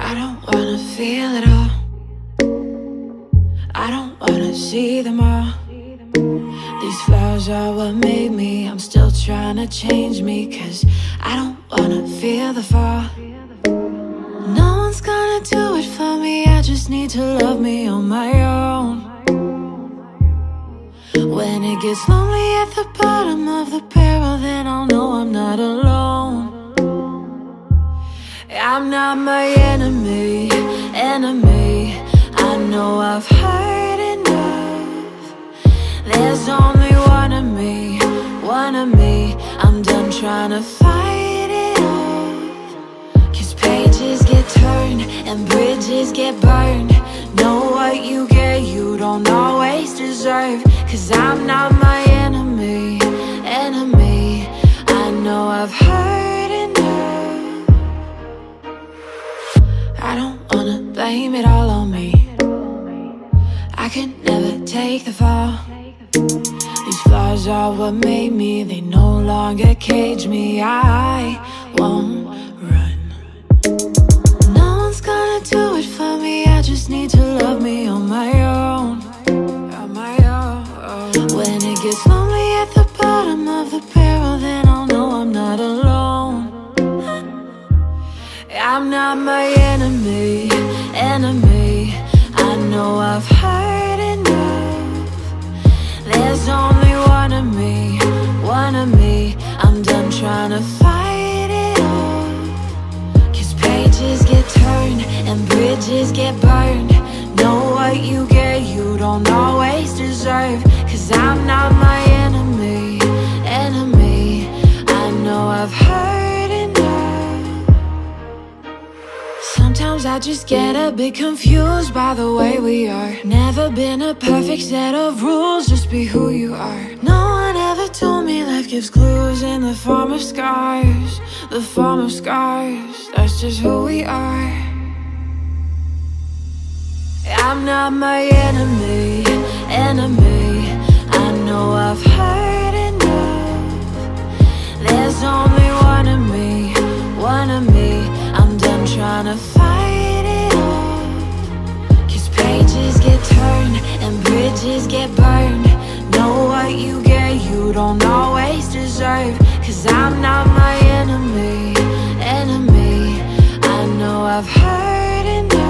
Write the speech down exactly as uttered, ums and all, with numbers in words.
I don't wanna feel it all. I don't wanna see them all. These flaws are what made me. I'm still trying to change me, cause I don't wanna feel the fall. No one's gonna do it for me, I just need to love me on my own. When it gets lonely at the bottom of the barrel, then I'll know I'm not alone. I'm not my enemy, enemy. I know I've heard enough. There's only one of me, one of me. I'm done trying to fight it off. Cause pages get turned and bridges get burned. Know what you get, you don't always deserve. Cause I'm not my enemy, enemy. I know I've heard enough. I don't wanna blame it all on me. I could never take the fall. These flaws are what made me, they no longer cage me. I won't run. No one's gonna do it for me, I just need to love me on my own. On my own. When it gets lonely at the bottom of the barrel, then I'll know I'm not alone. I'm not my enemy, enemy. I know I've heard enough. There's only one of me, one of me. I'm done trying to fight it off. Cause pages get turned and bridges get burned. Know what you get, you don't always deserve. Cause I'm not my enemy, enemy. I know I've heard enough. Sometimes I just get a bit confused by the way we are. Never been a perfect set of rules, just be who you are. No one ever told me life gives clues in the form of scars. The form of scars, that's just who we are. I'm not my enemy, enemy. I know I've heard enough. There's only one of me, one of me. I'm done trying to fight it off. Cause pages get turned and bridges get burned. Know what you get, you don't always deserve. Cause I'm not my enemy, enemy. I know I've heard enough.